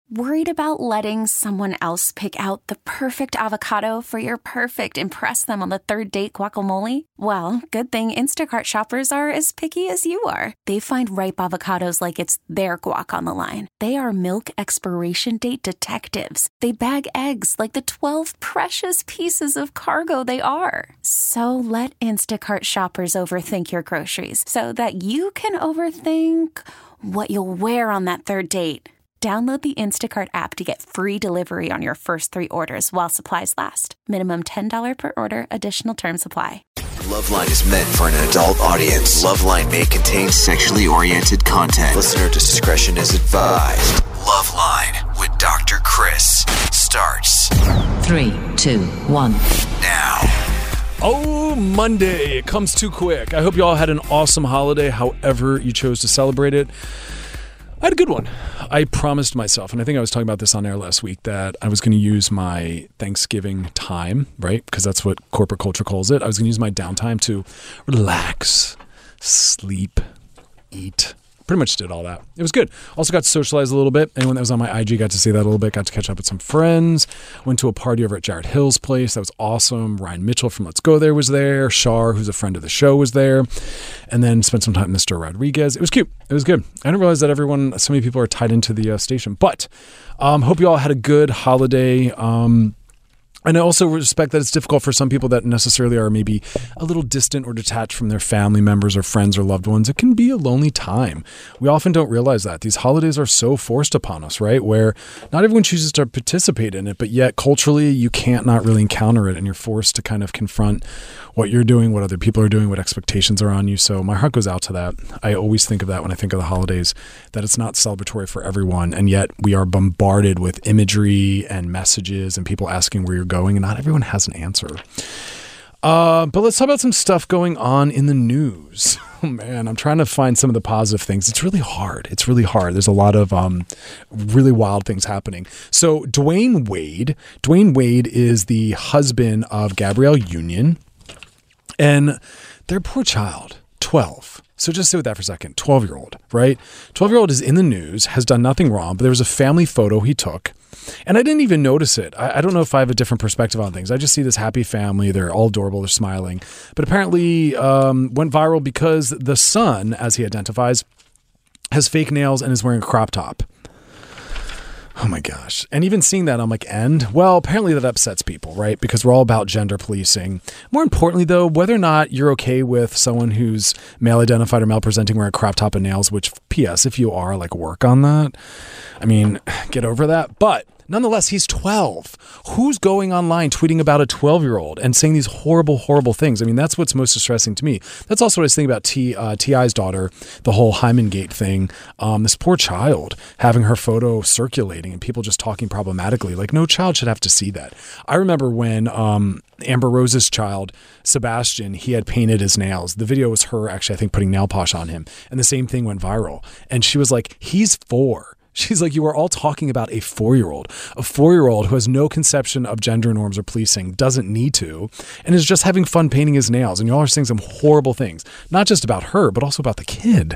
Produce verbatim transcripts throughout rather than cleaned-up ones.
Worried about letting someone else pick out the perfect avocado for your perfect impress them on the third date guacamole? Well, good thing Instacart shoppers are as picky as you are. They find ripe avocados like it's their guac on the line. They are milk expiration date detectives. They bag eggs like the twelve precious pieces of cargo they are. So let Instacart shoppers overthink your groceries so that you can overthink what you'll wear on that third date. Download the Instacart app to get free delivery on your first three orders while supplies last. Minimum ten dollars per order. Additional terms apply. Loveline is meant for an adult audience. Loveline may contain sexually oriented content. Listener discretion is advised. Loveline with Doctor Chris starts. Three, two, one. Now. Oh, Monday. It comes too quick. I hope you all had an awesome holiday, however you chose to celebrate it. I had a good one. I promised myself, and I think I was talking about this on air last week, that I was going to use my Thanksgiving time, right? Because that's what corporate culture calls it. I was going to use my downtime to relax, sleep, eat. Pretty much did all that. It was good. Also got to socialize a little bit. Anyone that was on my I G got to see that a little bit. Got to catch up with some friends. Went to a party over at Jared Hill's place. That was awesome. Ryan Mitchell from Let's Go There was there. Shar, who's a friend of the show, was there. And then spent some time with Mister Rodriguez. It was cute. It was good. I didn't realize that everyone, so many people are tied into the uh, station. But um, hope you all had a good holiday. Um, And I also respect that it's difficult for some people that necessarily are maybe a little distant or detached from their family members or friends or loved ones. It can be a lonely time. We often don't realize that. These holidays are so forced upon us, right? Where not everyone chooses to participate in it, but yet culturally you can't not really encounter it, and you're forced to kind of confront what you're doing, what other people are doing, what expectations are on you. So my heart goes out to that. I always think of that when I think of the holidays, that it's not celebratory for everyone, and yet we are bombarded with imagery and messages and people asking where you're going, and not everyone has an answer. Uh, but let's talk about some stuff going on in the news. Oh man, I'm trying to find some of the positive things. It's really hard. It's really hard. There's a lot of um, really wild things happening. So Dwayne Wade, Dwayne Wade is the husband of Gabrielle Union, and their poor child, twelve. So just sit with that for a second. twelve-year-old, right? twelve-year-old is in the news, has done nothing wrong, but there was a family photo he took, and I didn't even notice it. I, I don't know if I have a different perspective on things. I just see this happy family. They're all adorable. They're smiling. But apparently um, went viral because the son, as he identifies, has fake nails and is wearing a crop top. Oh my gosh. And even seeing that, I'm like, and? Well, apparently that upsets people, right? Because we're all about gender policing. More importantly, though, whether or not you're okay with someone who's male identified or male presenting wearing a crop top and nails, which, P S, if you are, like, work on that. I mean, get over that. But nonetheless, he's twelve. Who's going online tweeting about a twelve-year-old and saying these horrible, horrible things? I mean, that's what's most distressing to me. That's also what I was thinking about T, uh, T I's daughter, the whole Hyman Gate thing. Um, this poor child having her photo circulating and people just talking problematically. Like, no child should have to see that. I remember when um, Amber Rose's child, Sebastian, he had painted his nails. The video was her actually, I think, putting nail polish on him. And the same thing went viral. And she was like, he's four. She's like, you are all talking about a four-year-old, a four-year-old who has no conception of gender norms or policing, doesn't need to, and is just having fun painting his nails. And you all are saying some horrible things, not just about her, but also about the kid.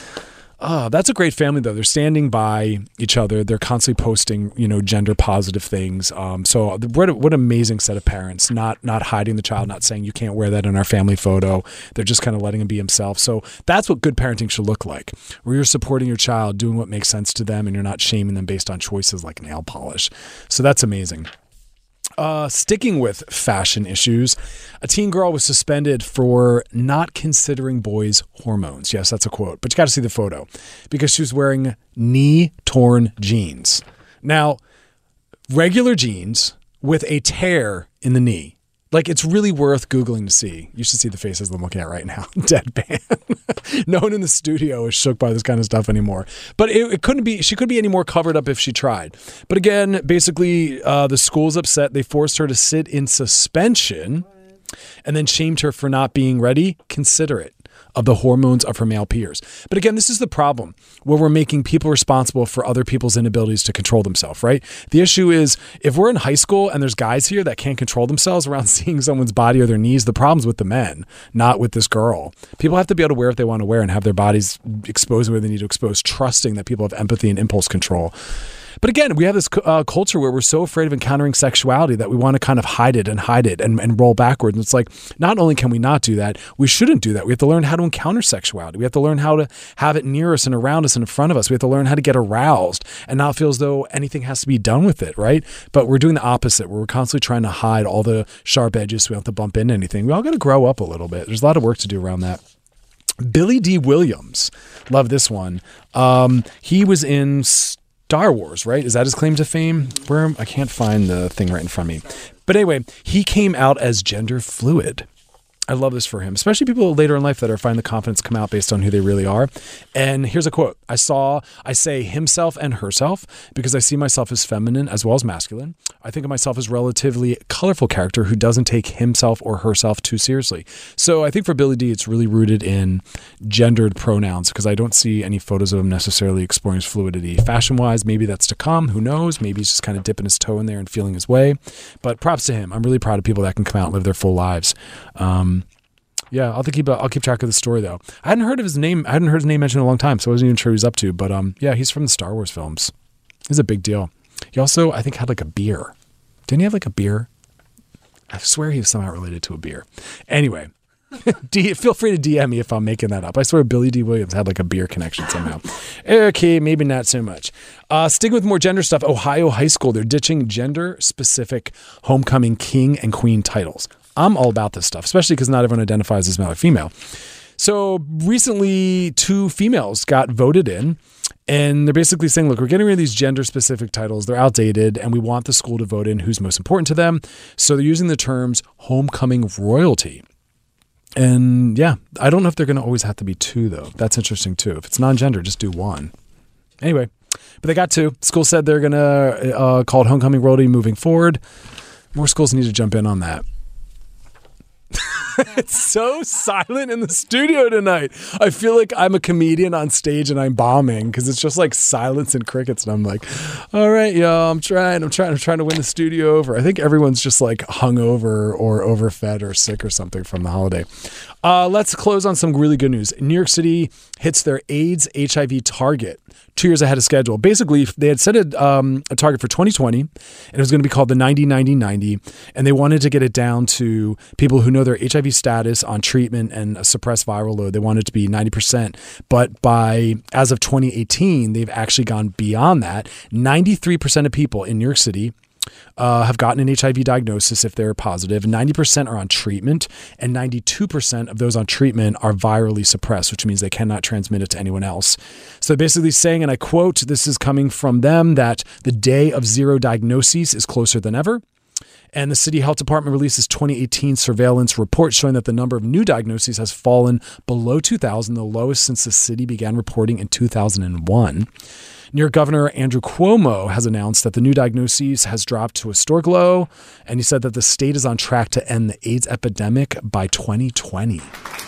Uh, that's a great family, though. They're standing by each other. They're constantly posting, you know, gender positive things. Um, so what, a, what an amazing set of parents, not not hiding the child, not saying you can't wear that in our family photo. They're just kind of letting him be himself. So that's what good parenting should look like, where you're supporting your child, doing what makes sense to them, and you're not shaming them based on choices like nail polish. So that's amazing. Uh, sticking with fashion issues, a teen girl was suspended for not considering boys' hormones. Yes, that's a quote, but you got to see the photo because she was wearing knee-torn jeans. Now, regular jeans with a tear in the knee. Like, it's really worth Googling to see. You should see the faces I'm looking at right now. Deadpan. No one in the studio is shook by this kind of stuff anymore. But it, it couldn't be, she could be any more covered up if she tried. But again, basically, uh, the school's upset. They forced her to sit in suspension and then shamed her for not being ready. Consider it. Of the hormones of her male peers. But again, this is the problem where we're making people responsible for other people's inabilities to control themselves, right? The issue is if we're in high school and there's guys here that can't control themselves around seeing someone's body or their knees, the problem's with the men, not with this girl. People have to be able to wear what they want to wear and have their bodies exposed where they need to expose, trusting that people have empathy and impulse control. But again, we have this uh, culture where we're so afraid of encountering sexuality that we want to kind of hide it and hide it and, and roll backwards. And it's like, not only can we not do that, we shouldn't do that. We have to learn how to encounter sexuality. We have to learn how to have it near us and around us and in front of us. We have to learn how to get aroused and not feel as though anything has to be done with it, right? But we're doing the opposite, where we're constantly trying to hide all the sharp edges so we don't have to bump into anything. We all got to grow up a little bit. There's a lot of work to do around that. Billy D. Williams, love this one. Um, he was in Star Wars, right? Is that his claim to fame? Where I can't find the thing right in front of me. But anyway, he came out as gender fluid. I love this for him, especially people later in life that are finding the confidence come out based on who they really are. And here's a quote. I saw, I say himself and herself because I see myself as feminine as well as masculine. I think of myself as relatively colorful character who doesn't take himself or herself too seriously. So I think for Billy D, it's really rooted in gendered pronouns because I don't see any photos of him necessarily exploring his fluidity. Fashion-wise, maybe that's to come. Who knows? Maybe he's just kind of dipping his toe in there and feeling his way. But props to him. I'm really proud of people that can come out and live their full lives. Um, Yeah, I'll keep I'll keep track of the story though. I hadn't heard of his name. I hadn't heard his name mentioned in a long time, so I wasn't even sure what he was up to. But um, yeah, he's from the Star Wars films. He's a big deal. He also, I think, had like a beer. Didn't he have like a beer? I swear he was somehow related to a beer. Anyway, D, feel free to D M me if I'm making that up. I swear Billy D. Williams had like a beer connection somehow. Okay, maybe not so much. Uh, sticking with more gender stuff, Ohio High School, they're ditching gender-specific homecoming king and queen titles. I'm all about this stuff, especially because not everyone identifies as male or female. So recently, two females got voted in, and they're basically saying, look, we're getting rid of these gender-specific titles. They're outdated, and we want the school to vote in who's most important to them. So they're using the terms homecoming royalty. And yeah, I don't know if they're going to always have to be two, though. That's interesting, too. If it's non-gender, just do one. Anyway, but they got two. School said they're going to uh, call it homecoming royalty moving forward. More schools need to jump in on that. It's so silent in the studio tonight. I feel like I'm a comedian on stage and I'm bombing because it's just like silence and crickets. And I'm like, all right, yo, I'm trying, I'm trying, I'm trying to win the studio over. I think everyone's just like hungover or overfed or sick or something from the holiday. Uh, let's close on some really good news. New York City hits their AIDS H I V target two years ahead of schedule. Basically, they had set a, um, a target for twenty twenty, and it was going to be called the ninety ninety ninety, and they wanted to get it down to people who know their H I V status on treatment and a suppressed viral load. They wanted it to be ninety percent, but by as of twenty eighteen, they've actually gone beyond that. ninety-three percent of people in New York City Uh, have gotten an H I V diagnosis if they're positive. ninety percent are on treatment, and ninety-two percent of those on treatment are virally suppressed, which means they cannot transmit it to anyone else. So basically saying, and I quote, this is coming from them, that the day of zero diagnoses is closer than ever. And the City Health Department releases twenty eighteen surveillance report showing that the number of new diagnoses has fallen below two thousand, the lowest since the city began reporting in two thousand one. New York Governor Andrew Cuomo has announced that the new diagnoses has dropped to a historic low, and he said that the state is on track to end the AIDS epidemic by twenty twenty.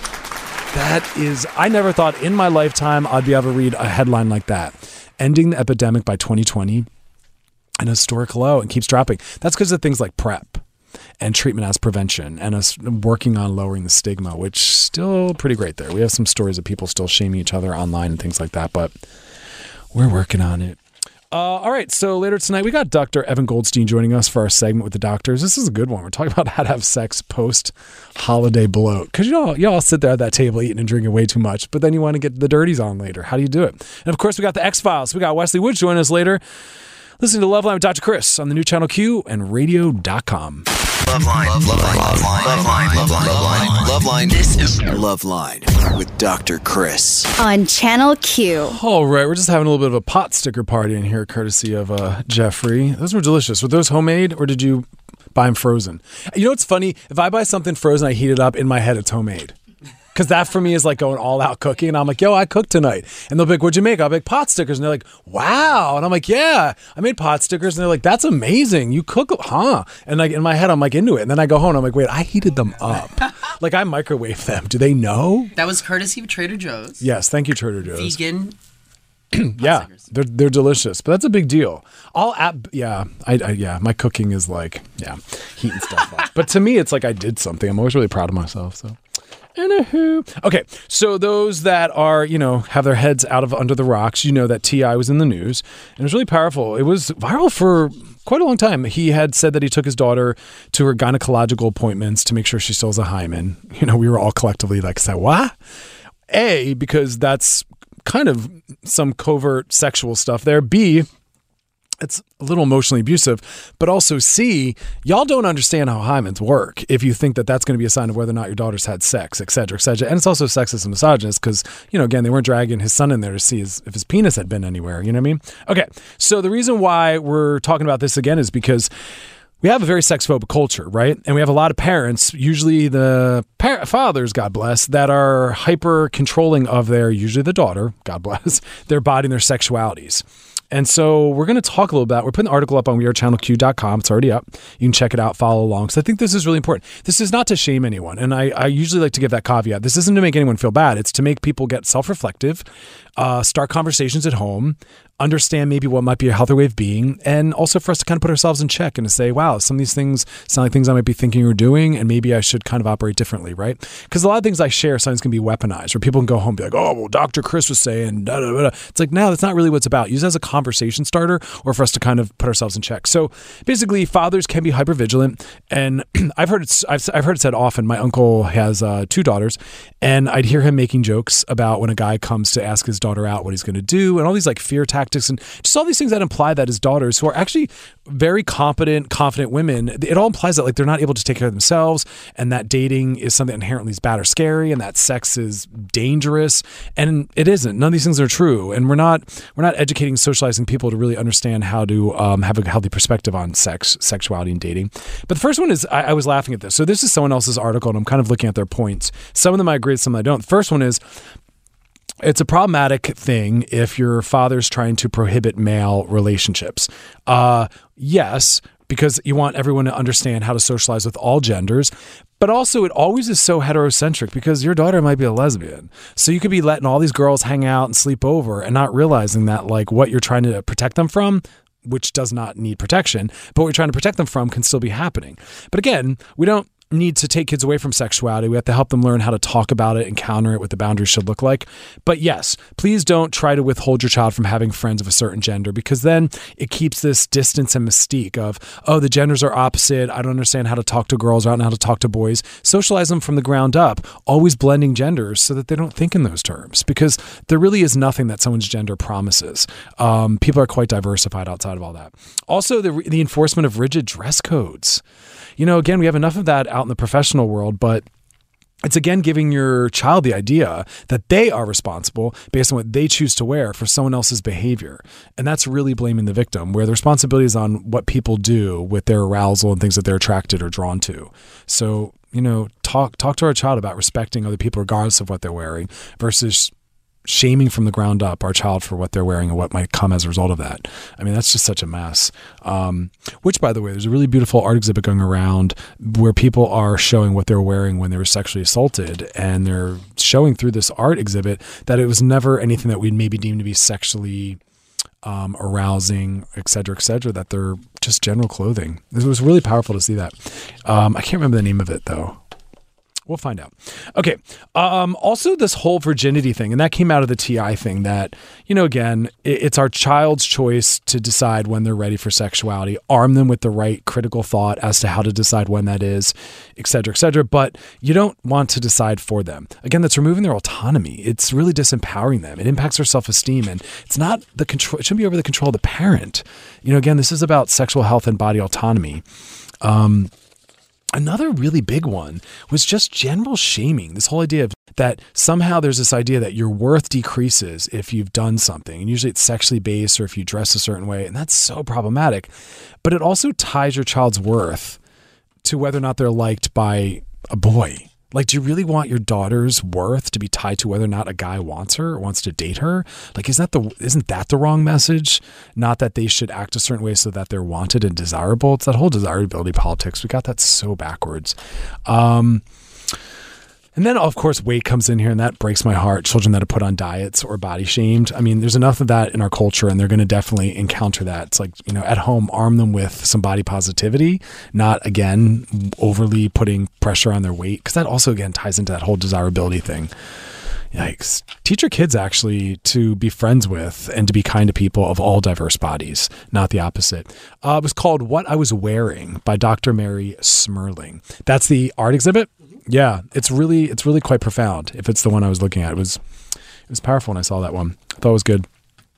That is, I never thought in my lifetime I'd be able to read a headline like that. Ending the epidemic by twenty twenty, an historic low, and keeps dropping. That's because of things like PrEP and treatment as prevention and us working on lowering the stigma, which still pretty great there. We have some stories of people still shaming each other online and things like that, but we're working on it. Uh, all right, so later tonight, we got Doctor Evan Goldstein joining us for our segment with the doctors. This is a good one. We're talking about how to have sex post-holiday bloat. Because y'all, y'all sit there at that table eating and drinking way too much, but then you want to get the dirties on later. How do you do it? And, of course, we got the X-Files. We got Wesley Woods joining us later. Listen to Loveline with Doctor Chris on the new Channel Q and radio dot com. Loveline, Loveline, Loveline, Loveline, Loveline, Loveline, Loveline. This is Loveline with Doctor Chris on Channel Q. All right, we're just having a little bit of a pot sticker party in here, courtesy of uh, Jeffrey. Those were delicious. Were those homemade, or did you buy them frozen? You know what's funny? If I buy something frozen, I heat it up. In my head, it's homemade. Because that for me is like going all out cooking. And I'm like, yo, I cooked tonight. And they'll be like, what'd you make? I'll be like, pot stickers. And they're like, wow. And I'm like, yeah, I made pot stickers. And they're like, that's amazing. You cook, huh? And like in my head, I'm like into it. And then I go home and I'm like, wait, I heated them up. Like I microwaved them. Do they know? That was courtesy of Trader Joe's. Yes, thank you, Trader Joe's. Vegan. Yeah, they're they're delicious. But that's a big deal. I'll app, yeah, I, I yeah, my cooking is like, yeah, heating stuff up. But to me, it's like I did something. I'm always really proud of myself. So. Anywho. Okay, so those that are, you know, have their heads out of under the rocks, you know that T I was in the news, and it was really powerful. It was viral for quite a long time. He had said that he took his daughter to her gynecological appointments to make sure she still has a hymen. You know, we were all collectively like, say, what? A, because that's kind of some covert sexual stuff there. B, it's a little emotionally abusive, but also C, y'all don't understand how hymens work if you think that that's going to be a sign of whether or not your daughter's had sex, et cetera, et cetera. And it's also sexist and misogynist because, you know, again, they weren't dragging his son in there to see his, if his penis had been anywhere. You know what I mean? Okay, so the reason why we're talking about this again is because we have a very sex-phobic culture, right? And we have a lot of parents, usually the par- fathers, God bless, that are hyper-controlling of their, usually the daughter, God bless, their body and their sexualities. And so we're going to talk a little about, we're putting the article up on we are channel q dot com. It's already up. You can check it out, follow along. Because I think this is really important. This is not to shame anyone. And I, I usually like to give that caveat. This isn't to make anyone feel bad. It's to make people get self-reflective, uh, start conversations at home, understand maybe what might be a healthier way of being, and also for us to kind of put ourselves in check and to say, wow, some of these things sound like things I might be thinking or doing, and maybe I should kind of operate differently, right? Because a lot of things I share sometimes can be weaponized, or people can go home and be like, oh, well, Doctor Chris was saying, da, da, da. It's like, no, that's not really what it's about. Use it as a conversation starter or for us to kind of put ourselves in check. So basically, fathers can be hypervigilant, and I've heard it, I've, I've heard it said often. My uncle has uh, two daughters, and I'd hear him making jokes about when a guy comes to ask his daughter out what he's going to do, and all these like fear tactics and just all these things that imply that his daughters, who are actually very competent, confident women, it all implies that like they're not able to take care of themselves, and that dating is something inherently is bad or scary, and that sex is dangerous, and it isn't. None of these things are true, and we're not we're not educating, socializing people to really understand how to um, have a healthy perspective on sex, sexuality, and dating. But the first one is I, I was laughing at this. So this is someone else's article, and I'm kind of looking at their points. Some of them I agree with, some I don't. The first one is, it's a problematic thing if your father's trying to prohibit male relationships. Uh, yes, because you want everyone to understand how to socialize with all genders. But also, it always is so heterocentric because your daughter might be a lesbian. So you could be letting all these girls hang out and sleep over and not realizing that like what you're trying to protect them from, which does not need protection, but what you're trying to protect them from can still be happening. But again, we don't need to take kids away from sexuality. We have to help them learn how to talk about it and counter it, what the boundaries should look like. But yes, please don't try to withhold your child from having friends of a certain gender, because then it keeps this distance and mystique of, oh, the genders are opposite. I don't understand how to talk to girls. I don't know how to talk to boys. Socialize them from the ground up, always blending genders so that they don't think in those terms, because there really is nothing that someone's gender promises. Um, people are quite diversified outside of all that. Also, the, the enforcement of rigid dress codes. You know, again, we have enough of that out in the professional world, but it's again giving your child the idea that they are responsible based on what they choose to wear for someone else's behavior. And that's really blaming the victim, where the responsibility is on what people do with their arousal and things that they're attracted or drawn to. So, you know, talk talk to our child about respecting other people regardless of what they're wearing versus shaming from the ground up our child for what they're wearing and what might come as a result of that. I mean, that's just such a mess. Um, which, by the way, there's a really beautiful art exhibit going around where people are showing what they're wearing when they were sexually assaulted. And they're showing through this art exhibit that it was never anything that we'd maybe deem to be sexually um, arousing, et cetera, et cetera, that they're just general clothing. It was really powerful to see that. Um, I can't remember the name of it, though. We'll find out. Okay. Um, also, this whole virginity thing, and that came out of the T I thing that, you know, again, it, it's our child's choice to decide when they're ready for sexuality, arm them with the right critical thought as to how to decide when that is, et cetera, et cetera. But you don't want to decide for them. Again, that's removing their autonomy. It's really disempowering them. It impacts their self-esteem, and it's not the control. It shouldn't be over the control of the parent. You know, again, this is about sexual health and body autonomy. Um, Another really big one was just general shaming. This whole idea of that somehow there's this idea that your worth decreases if you've done something. And usually it's sexually based or if you dress a certain way. And that's so problematic. But it also ties your child's worth to whether or not they're liked by a boy. Like, do you really want your daughter's worth to be tied to whether or not a guy wants her or wants to date her? Like, isn't that the, isn't that the wrong message? Not that they should act a certain way so that they're wanted and desirable. It's that whole desirability politics. We got that so backwards. Um, And then, of course, weight comes in here, and that breaks my heart. Children that are put on diets or body shamed. I mean, there's enough of that in our culture, and they're going to definitely encounter that. It's like, you know, at home, arm them with some body positivity, not, again, overly putting pressure on their weight, because that also, again, ties into that whole desirability thing. Yikes. Teach your kids actually to be friends with and to be kind to people of all diverse bodies, not the opposite. Uh, it was called What I Was Wearing by Doctor Mary Smerling. That's the art exhibit. Yeah, it's really it's really quite profound. If it's the one I was looking at, it was it was powerful when I saw that one. I thought it was good.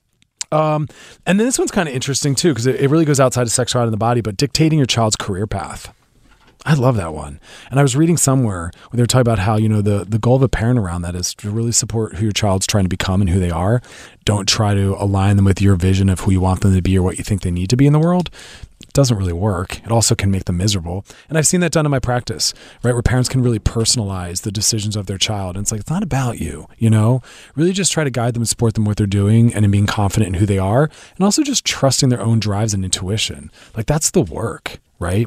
Um, and then this one's kind of interesting too, because it, it really goes outside of sexuality in the body, but dictating your child's career path. I love that one. And I was reading somewhere where they were talking about how, you know, the, the goal of a parent around that is to really support who your child's trying to become and who they are. Don't try to align them with your vision of who you want them to be or what you think they need to be in the world. It doesn't really work. It also can make them miserable. And I've seen that done in my practice, right? Where parents can really personalize the decisions of their child. And it's like, it's not about you, you know, really just try to guide them and support them in what they're doing and in being confident in who they are. And also just trusting their own drives and intuition. Like that's the work, right?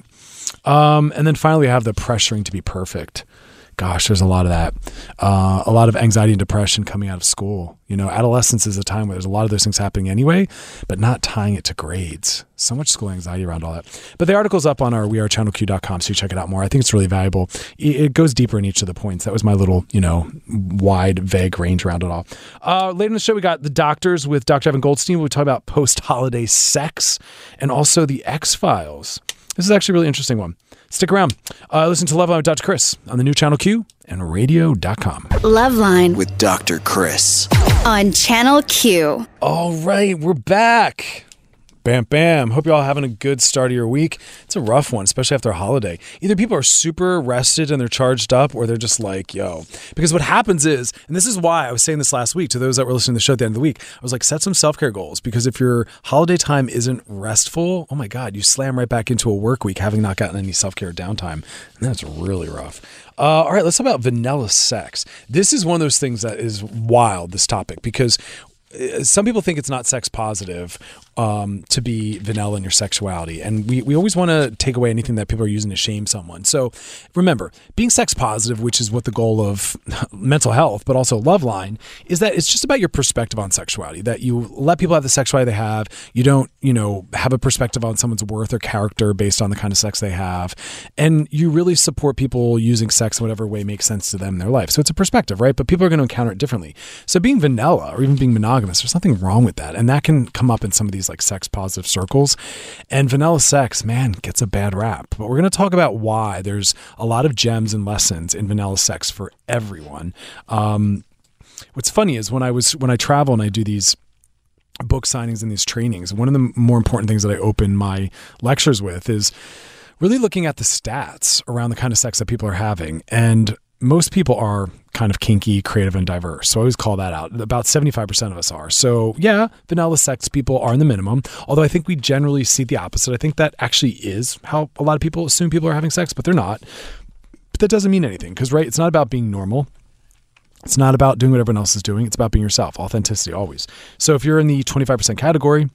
Um, and then finally, we have the pressuring to be perfect. Gosh, there's a lot of that. Uh, a lot of anxiety and depression coming out of school. You know, adolescence is a time where there's a lot of those things happening anyway, but not tying it to grades. So much school anxiety around all that. But the article's up on our we are channel q dot com, so you check it out more. I think it's really valuable. It goes deeper in each of the points. That was my little, you know, wide, vague range around it all. Uh, later in the show, we got The Doctors with Doctor Evan Goldstein. We talk about post-holiday sex and also the X-Files. This is actually a really interesting one. Stick around. Uh, listen to Loveline with Doctor Chris on the new Channel Q and radio dot com. Loveline With Doctor Chris. on Channel Q. All right, we're back. Bam, bam. Hope you're all having a good start of your week. It's a rough one, especially after a holiday. Either people are super rested and they're charged up, or they're just like, yo. Because what happens is, and this is why I was saying this last week to those that were listening to the show at the end of the week, I was like, set some self-care goals. Because if your holiday time isn't restful, oh my God, you slam right back into a work week having not gotten any self-care downtime. And that's really rough. Uh, all right, let's talk about vanilla sex. This is one of those things that is wild, this topic, because some people think it's not sex positive um, to be vanilla in your sexuality. And we, we always want to take away anything that people are using to shame someone. So remember, being sex positive, which is what the goal of mental health, but also Loveline, is that it's just about your perspective on sexuality, that you let people have the sexuality they have. You don't, you know, have a perspective on someone's worth or character based on the kind of sex they have. And you really support people using sex in whatever way makes sense to them in their life. So it's a perspective, right? But people are going to encounter it differently. So being vanilla or even being monogamous, there's nothing wrong with that. And that can come up in some of these like sex positive circles. And vanilla sex, man, gets a bad rap. But we're going to talk about why there's a lot of gems and lessons in vanilla sex for everyone. Um, what's funny is when I was when I travel and I do these book signings and these trainings, one of the more important things that I open my lectures with is really looking at the stats around the kind of sex that people are having. And most people are kind of kinky, creative, and diverse. So I always call that out. About seventy-five percent of us are. So yeah, vanilla sex people are in the minimum. Although I think we generally see the opposite. I think that actually is how a lot of people assume people are having sex, but they're not. But that doesn't mean anything because, right, it's not about being normal. It's not about doing what everyone else is doing. It's about being yourself. Authenticity always. So if you're in the twenty-five percent category,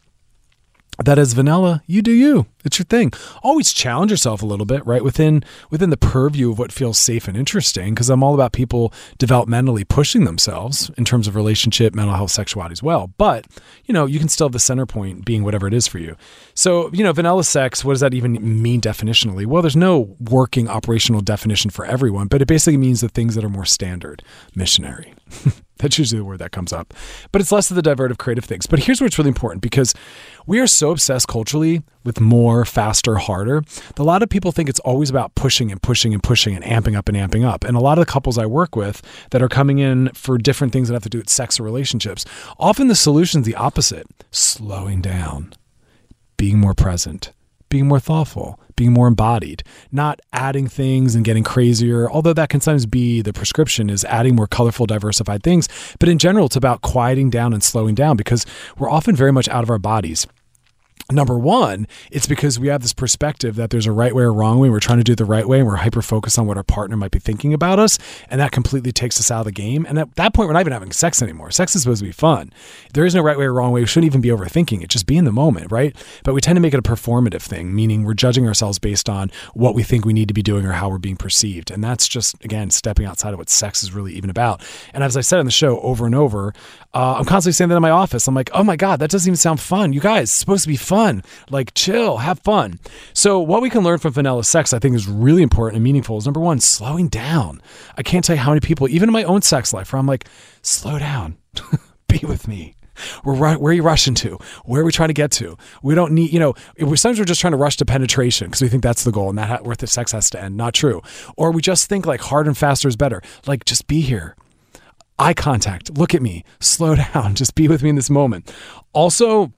that is vanilla, you do you. It's your thing. Always challenge yourself a little bit, right? Within within the purview of what feels safe and interesting, because I'm all about people developmentally pushing themselves in terms of relationship, mental health, sexuality as well. But, you know, you can still have the center point being whatever it is for you. So, you know, vanilla sex, what does that even mean definitionally? Well, there's no working operational definition for everyone, but it basically means the things that are more standard. Missionary. That's usually the word that comes up. But it's less of the divertive, creative things. But here's what's really important, because we are so obsessed culturally with more, faster, harder. A lot of people think it's always about pushing and pushing and pushing and amping up and amping up. And a lot of the couples I work with that are coming in for different things that have to do with sex or relationships, often the solution's the opposite. Slowing down, being more present, being more thoughtful, being more embodied, not adding things and getting crazier, although that can sometimes be the prescription, is adding more colorful, diversified things. But in general, it's about quieting down and slowing down, because we're often very much out of our bodies. Number one, it's because we have this perspective that there's a right way or wrong way. We're trying to do it the right way, and we're hyper-focused on what our partner might be thinking about us, and that completely takes us out of the game. And at that point, we're not even having sex anymore. Sex is supposed to be fun. There is no right way or wrong way. We shouldn't even be overthinking it. Just be in the moment, right? But we tend to make it a performative thing, meaning we're judging ourselves based on what we think we need to be doing or how we're being perceived. And that's just, again, stepping outside of what sex is really even about. And as I said on the show over and over, uh, I'm constantly saying that in my office. I'm like, oh my God, that doesn't even sound fun. You guys, it's supposed to be fun. Like, chill, have fun. So what we can learn from vanilla sex, I think, is really important and meaningful is, number one, slowing down. I can't tell you how many people, even in my own sex life, where I'm like, slow down, be with me. We're right. Where are you rushing to? Where are we trying to get to? We don't need, you know, sometimes we're just trying to rush to penetration because we think that's the goal and that where the sex has to end. Not true. Or we just think like hard and faster is better. Like, just be here. Eye contact. Look at me. Slow down. Just be with me in this moment. Also,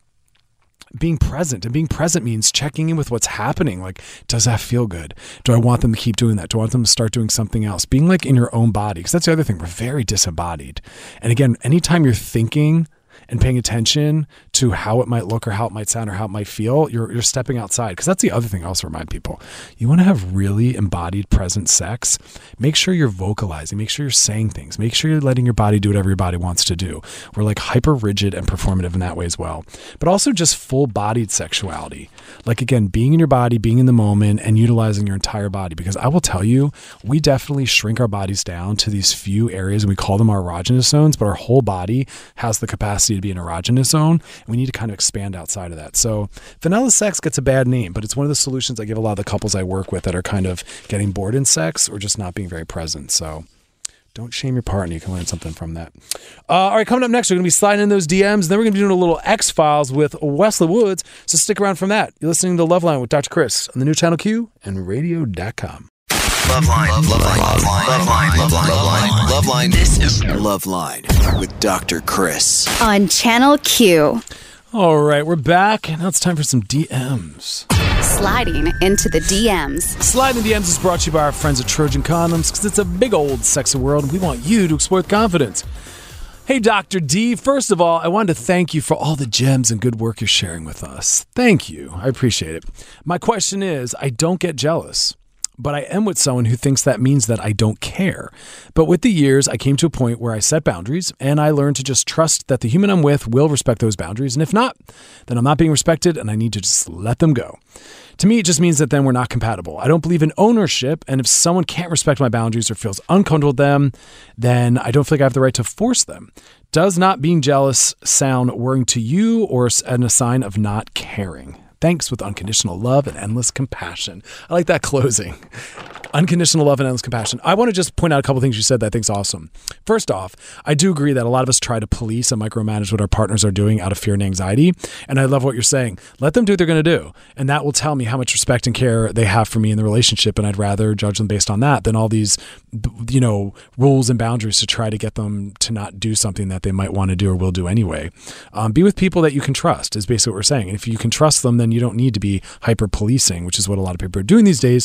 being present, and being present means checking in with what's happening. Like, does that feel good? Do I want them to keep doing that? Do I want them to start doing something else? Being like in your own body. Because that's the other thing. We're very disembodied. And again, anytime you're thinking and paying attention to how it might look or how it might sound or how it might feel, you're you're stepping outside. Because that's the other thing I also remind people. You want to have really embodied present sex, make sure you're vocalizing, make sure you're saying things, make sure you're letting your body do whatever your body wants to do. We're like hyper rigid and performative in that way as well. But also just full-bodied sexuality. Like, again, being in your body, being in the moment, and utilizing your entire body. Because I will tell you, we definitely shrink our bodies down to these few areas, and we call them our erogenous zones, but our whole body has the capacity to be an erogenous zone. And we need to kind of expand outside of that. So vanilla sex gets a bad name, but it's one of the solutions I give a lot of the couples I work with that are kind of getting bored in sex or just not being very present. So don't shame your partner. You can learn something from that. Uh, all right, coming up next, we're going to be sliding in those D Ms. And then we're going to be doing a little X-Files with Wesley Woods. So stick around from that. You're listening to Loveline with Doctor Chris on the new Channel Q and radio dot com. Loveline, Love, Loveline, Loveline, Loveline, Loveline, Loveline, Loveline. This is Loveline with Doctor Chris on Channel Q. All right, we're back. Now it's time for some D Ms. Sliding into the D Ms. Sliding D Ms is brought to you by our friends at Trojan Condoms because it's a big old sexy world and we want you to explore with confidence. Hey, Doctor D. First of all, I wanted to thank you for all the gems and good work you're sharing with us. Thank you. I appreciate it. My question is, I don't get jealous. But I am with someone who thinks that means that I don't care. But with the years, I came to a point where I set boundaries and I learned to just trust that the human I'm with will respect those boundaries. And if not, then I'm not being respected and I need to just let them go. To me, it just means that then we're not compatible. I don't believe in ownership. And if someone can't respect my boundaries or feels uncomfortable with them, then I don't feel like I have the right to force them. Does not being jealous sound worrying to you or a sign of not caring? Thanks with unconditional love and endless compassion. I like that closing. Unconditional love and endless compassion. I want to just point out a couple things you said that I think is awesome. First off, I do agree that a lot of us try to police and micromanage what our partners are doing out of fear and anxiety. And I love what you're saying. Let them do what they're going to do. And that will tell me how much respect and care they have for me in the relationship. And I'd rather judge them based on that than all these, you know, rules and boundaries to try to get them to not do something that they might want to do or will do anyway. Um, be with people that you can trust is basically what we're saying. And if you can trust them, then you don't need to be hyper policing, which is what a lot of people are doing these days.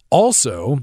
Also,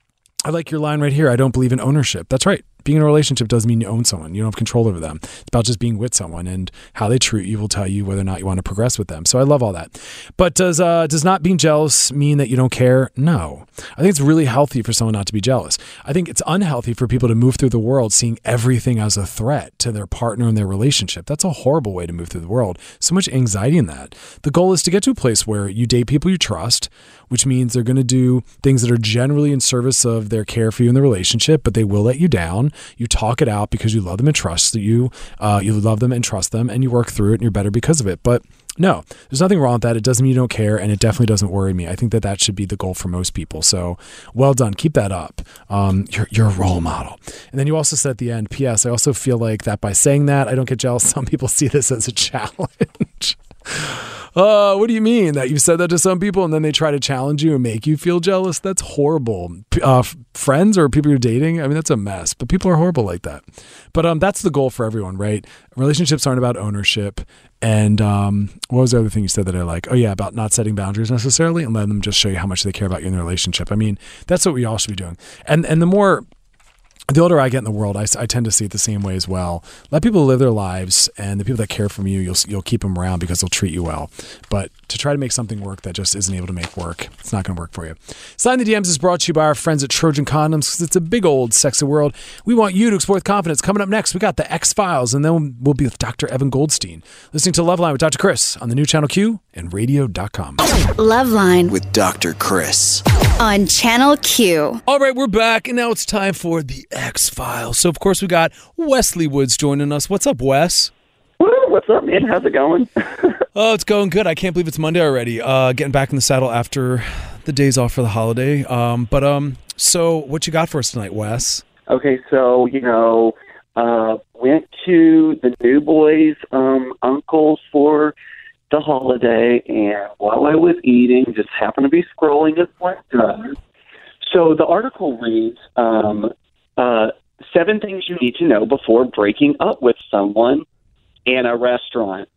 I like your line right here. I don't believe in ownership. That's right. Being in a relationship doesn't mean you own someone. You don't have control over them. It's about just being with someone, and how they treat you will tell you whether or not you want to progress with them. So I love all that. But does uh, does not being jealous mean that you don't care? No. I think it's really healthy for someone not to be jealous. I think it's unhealthy for people to move through the world seeing everything as a threat to their partner and their relationship. That's a horrible way to move through the world. So much anxiety in that. The goal is to get to a place where you date people you trust, which means they're going to do things that are generally in service of their care for you in the relationship, but they will let you down. You talk it out because you love them and trust that you, uh, you love them and trust them, and you work through it and you're better because of it. But no, there's nothing wrong with that. It doesn't mean you don't care, and it definitely doesn't worry me. I think that that should be the goal for most people. So well done. Keep that up. Um, you're, you're a role model. And then you also said at the end, P S, I also feel like that by saying that, I don't get jealous. Some people see this as a challenge. Uh, what do you mean that you said that to some people and then they try to challenge you and make you feel jealous? That's horrible. Uh, f- friends or people you're dating, I mean, that's a mess, but people are horrible like that. But um, that's the goal for everyone, right? Relationships aren't about ownership. And um, what was the other thing you said that I like? Oh yeah, about not setting boundaries necessarily and letting them just show you how much they care about you in the relationship. I mean, that's what we all should be doing. And and the more the older I get in the world, I, I tend to see it the same way as well. Let people live their lives, and the people that care for you, you'll you'll keep them around because they'll treat you well. But to try to make something work that just isn't able to make work, it's not going to work for you. Slide the D Ms is brought to you by our friends at Trojan Condoms because it's a big old sexy world. We want you to explore with confidence. Coming up next, we got the X-Files, and then we'll be with Doctor Evan Goldstein. Listening to Loveline with Doctor Chris on the new Channel Q and radio dot com. Loveline With Doctor Chris. on Channel Q. All right, we're back, and now it's time for the X-Files. So, of course, we got Wesley Woods joining us. What's up, Wes? Woo, what's up, man? How's it going? Oh, it's going good. I can't believe it's Monday already. Uh, getting back in the saddle after the days off for the holiday. Um, but um, so what you got for us tonight, Wes? Okay, so, you know, uh, went to the new boys' um, uncle's for the holiday, and while I was eating, just happened to be scrolling at one time. So the article reads, um, uh, seven things you need to know before breaking up with someone in a restaurant.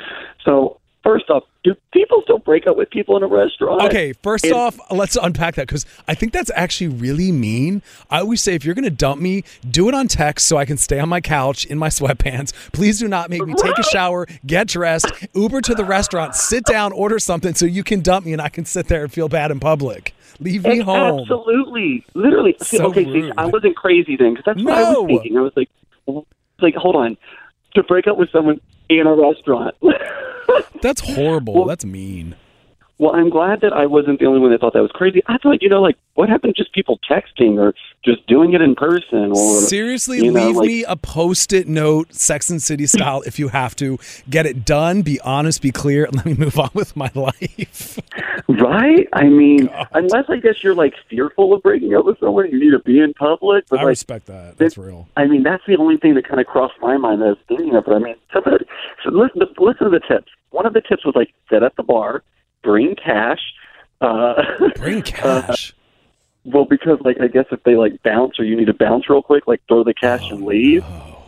So first off, do people still break up with people in a restaurant? Okay, first And- off, let's unpack that because I think that's actually really mean. I always say if you're going to dump me, do it on text so I can stay on my couch in my sweatpants. Please do not make me take a shower, get dressed, Uber to the restaurant, sit down, order something so you can dump me and I can sit there and feel bad in public. Leave me home. Absolutely. Literally. See, So okay, see, rude. I wasn't crazy then because that's what I No. was thinking. I was like, like, hold on. To break up with someone in a restaurant. That's horrible. Well- That's mean. Well, I'm glad that I wasn't the only one that thought that was crazy. I thought, you know, like, what happened to just people texting or just doing it in person? Or Seriously, you know, leave like- me a post-it note, Sex and City style, if you have to. Get it done, be honest, be clear, and let me move on with my life. Right? I mean, unless I guess you're, like, fearful of breaking up with someone, you need to be in public. But, I like, respect that. That's real. I mean, that's the only thing that kind of crossed my mind that I was thinking of. But I mean, somebody, so listen, listen to the tips. One of the tips was like, sit at the bar, bring cash. Uh, Bring cash. well, because like I guess if they like bounce or you need to bounce real quick, like throw the cash Oh, and leave.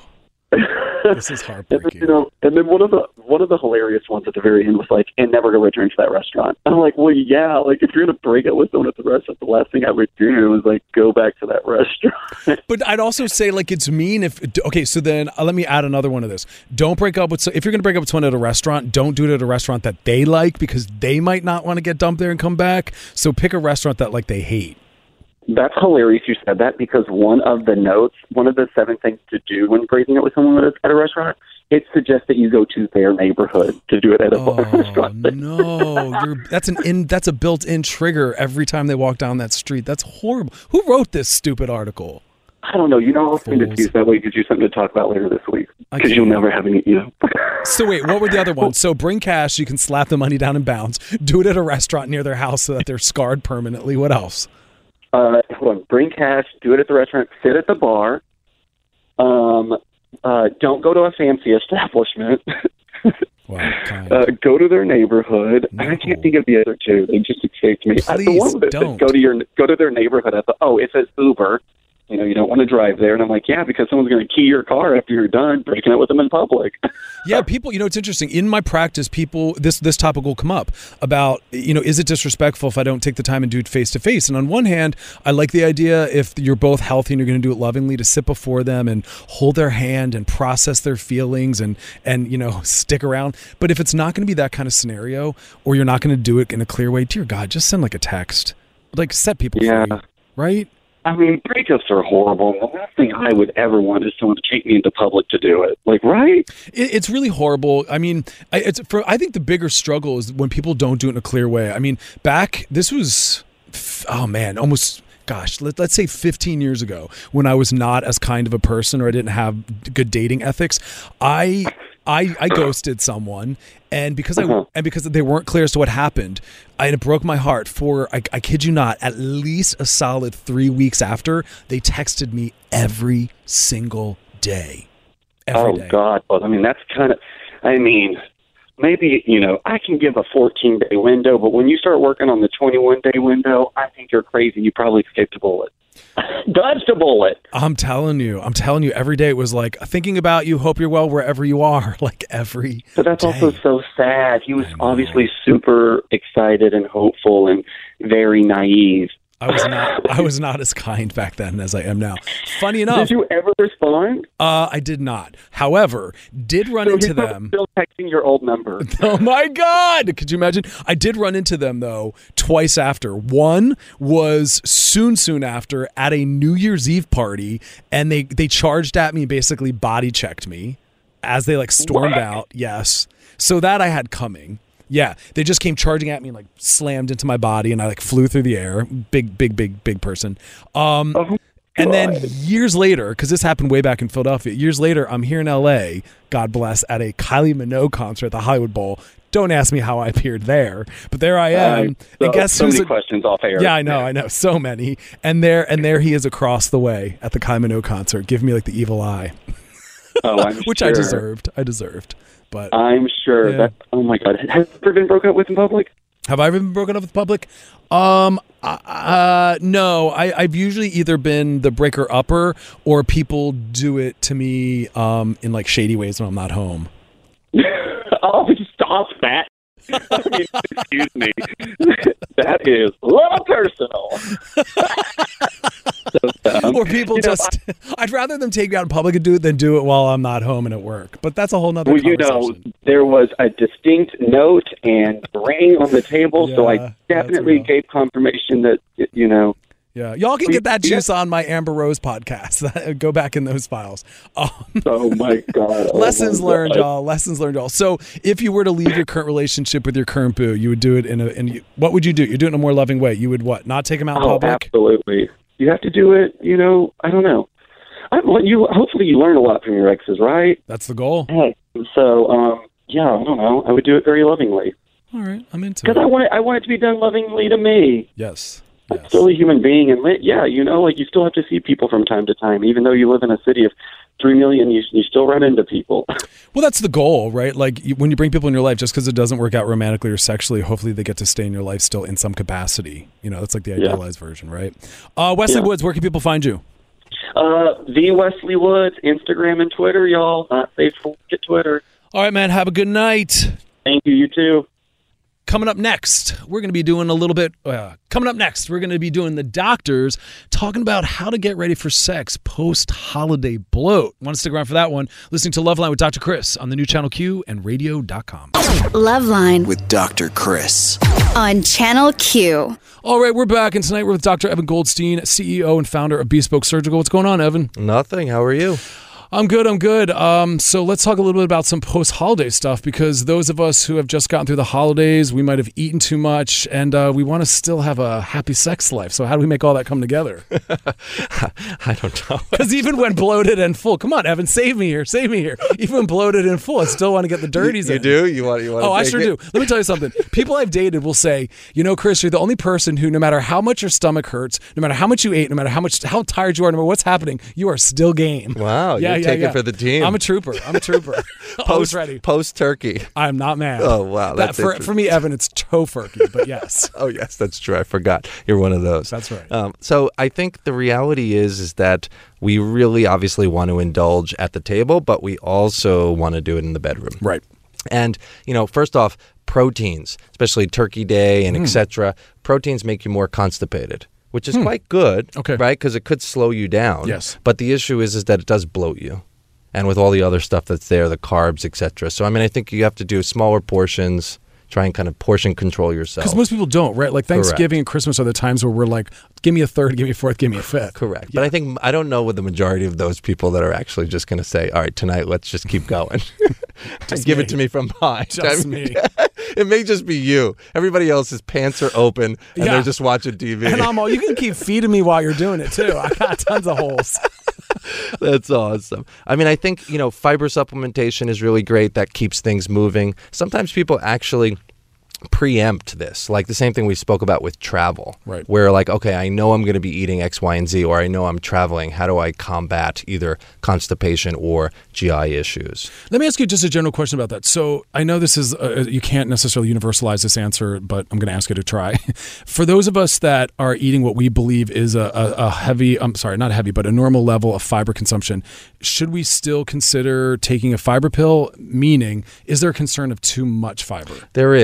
This is And then, heartbreaking. you know, and then one of the one of the hilarious ones at the very end was like, and never go return to that restaurant. I'm like, well, yeah, like if you're gonna break up with someone at the restaurant, the last thing I would do is like go back to that restaurant. But I'd also say, like, it's mean if... Okay, so then uh, let me add another one of this. Don't break up with... If you're going to break up with someone at a restaurant, don't do it at a restaurant that they like because they might not want to get dumped there and come back. So pick a restaurant that, like, they hate. That's hilarious you said that because one of the notes, one of the seven things to do when breaking up with someone at a, at a restaurant, it suggests that you go to their neighborhood to do it at a Oh, restaurant. no. You're, that's, an in, that's a built-in trigger every time they walk down that street. That's horrible. Who wrote this stupid article? I don't know. You know, I'll send it Fools. to you so that way it gives you something to talk about later this week I because can't. you'll never have any, you know. So wait, what were the other ones? So bring cash, you can slap the money down and bounce. Do it at a restaurant near their house so that they're scarred permanently. What else? Uh, hold on. Bring cash. Do it at the restaurant. Sit at the bar. Um, uh, don't go to a fancy establishment. Wow, kind. uh, go to their neighborhood. No. I can't think of the other two. They just escaped me. Uh, the Please one that said don't. go to your go to their neighborhood. I thought, oh, it says Uber. You know, you don't want to drive there. And I'm like, yeah, because someone's going to key your car after you're done breaking up with them in public. Yeah, people, you know, it's interesting. In my practice, people, this this topic will come up about, you know, is it disrespectful if I don't take the time and do it face to face? And on one hand, I like the idea if you're both healthy and you're going to do it lovingly to sit before them and hold their hand and process their feelings and, and you know, stick around. But if it's not going to be that kind of scenario or you're not going to do it in a clear way, dear God, just send like a text. Like set people Yeah. free, right? I mean, breakups are horrible. The last thing I would ever want is someone to take me into public to do it. Like, right? It, it's really horrible. I mean, I, it's for. I think the bigger struggle is when people don't do it in a clear way. I mean, back this was, oh man, almost. Gosh, let, let's say fifteen years ago when I was not as kind of a person or I didn't have good dating ethics. I I, I ghosted someone, and because I Uh-huh. and because they weren't clear as to what happened, I, it broke my heart. For I, I kid you not, at least a solid three weeks after, they texted me every single day. Every oh, day. God. Well, I mean, that's kind of, I mean, maybe, you know, I can give a fourteen-day window, but when you start working on the twenty-one-day window, I think you're crazy. You probably escaped a bullet. Dodged a bullet. I'm telling you, I'm telling you, every day it was like thinking about you, hope you're well wherever you are, like every But that's day. also so sad. He was I know. obviously super excited and hopeful and very naive. I was not. I was not as kind back then as I am now. Funny enough, Did you ever respond? uh, I did not. However, did run So into he's them. Still texting your old number. Oh my God! Could you imagine? I did run into them though twice after. One was soon, soon after at a New Year's Eve party, and they they charged at me, and basically body checked me as they like stormed What? out. Yes, so that I had coming. Yeah, they just came charging at me and like slammed into my body, and I like flew through the air. Big, big, big, big person. Um, Oh, and then God. years later, because this happened way back in Philadelphia, years later, I'm here in L A, God bless, at a Kylie Minogue concert at the Hollywood Bowl. Don't ask me how I appeared there, but there I am. Um, so, and guess so who's many a- questions off air. Yeah, I know, I know, so many. And there, and there he is across the way at the Kylie Minogue concert, giving me like the evil eye, Oh, I'm which sure. I deserved. I deserved. But I'm sure Yeah. that. Oh my God, has you ever been broken up with in public? have I ever been broken up with the public? Um, uh, uh, no. I, I've usually either been the breaker upper, or people do it to me um, in like shady ways when I'm not home. Oh, stop that. I mean, excuse me. That is a little personal. So, um, Or people you know, just, I'd rather them take me out in public and do it than do it while I'm not home and at work. But that's a whole nother Well, you conversation. know, there was a distinct note and ring on the table, so Yeah, I that's definitely real. gave confirmation that, you know, Yeah, y'all can We- get that yeah. juice on my Amber Rose podcast. Go back in those files. Um, oh my God. Oh lessons my learned, God. y'all. Lessons learned, y'all. So, if you were to leave your current relationship with your current boo, you would do it in a. In, you- what would you do? You do it in a more loving way. You would what? Not take him out in Oh, public. absolutely. You have to do it, you know, I don't know. I, well, you Hopefully you learn a lot from your exes, right? That's the goal. Hey. So, um, yeah, I don't know. I would do it very lovingly. All right, I'm into Because I it. want, it, I want it to be done lovingly to me. Yes. I'm Yes. still a human being, and li- yeah, you know, like you still have to see people from time to time, even though you live in a city of three million. You, you still run into people. Well, that's the goal, right? Like you, when you bring people in your life, just because it doesn't work out romantically or sexually, hopefully they get to stay in your life still in some capacity. You know, that's like the idealized version, right? Uh, Wesley Yeah. Woods, where can people find you? Uh, the Wesley Woods, Instagram and Twitter, y'all. Not safe for get Twitter. All right, man. Have a good night. Thank you. You too. Coming up next, we're going to be doing a little bit. Uh, coming up next, we're going to be doing the doctors talking about how to get ready for sex post holiday bloat. Want to stick around for that one? Listening to Loveline with Doctor Chris on the new Channel Q and radio dot com. Loveline With Doctor Chris. on Channel Q. All right, we're back, and tonight we're with Doctor Evan Goldstein, C E O and founder of Bespoke Surgical. What's going on, Evan? Nothing. How are you? I'm good. I'm good. Um, so let's talk a little bit about some post-holiday stuff, because those of us who have just gotten through the holidays, we might have eaten too much, and uh, we want to still have a happy sex life. So how do we make all that come together? I don't know. Because even when bloated and full, come on, Evan, save me here, save me here. Even when bloated and full, I still want to get the dirties You in. do? You want? You want? Oh, I sure do. Let me tell you something. People I've dated will say, you know, Chris, you're the only person who, no matter how much your stomach hurts, no matter how much you ate, no matter how much how tired you are, no matter what's happening, you are still game. Wow, you're taking for the team. I'm a trooper. I'm a trooper. Always Post ready. post turkey. I'm not mad. Oh, wow, That, that's for, interesting. for me, Evan, it's tofurkey, but yes. Oh yes, that's true. I forgot. You're one of those. That's right. Um, so I think the reality is is that we really obviously want to indulge at the table, but we also want to do it in the bedroom. Right. And, you know, first off, proteins, especially Turkey Day and et cetera, proteins make you more constipated, which is quite good, Okay. right? Because it could slow you down. Yes. But the issue is, is that it does bloat you. And with all the other stuff that's there, the carbs, et cetera. So, I mean, I think you have to do smaller portions, try and kind of portion control yourself. Because most people don't, right? Like Thanksgiving and Christmas are the times where we're like, give me a third, give me a fourth, give me a fifth. Correct. But I think, I don't know with the majority of those people that are actually just going to say, all right, tonight, let's just keep going. Just give me. it to me from behind. Just I mean, me. It may just be you. Everybody else's pants are open and Yeah. they're just watching T V. And I'm all, you can keep feeding me while you're doing it too. I got tons of holes. That's awesome. I mean, I think, you know, fiber supplementation is really great. That keeps things moving. Sometimes people actually preempt this, like the same thing we spoke about with travel, Right. where like, okay, I know I'm going to be eating X, Y, and Z, or I know I'm traveling. How do I combat either constipation or G I issues? Let me ask you just a general question about that. So I know this is, uh, you can't necessarily universalize this answer, but I'm going to ask you to try. For those of us that are eating what we believe is a, a, a heavy, I'm sorry, not heavy, but a normal level of fiber consumption, should we still consider taking a fiber pill? Meaning, is there a concern of too much fiber? There is, Okay. but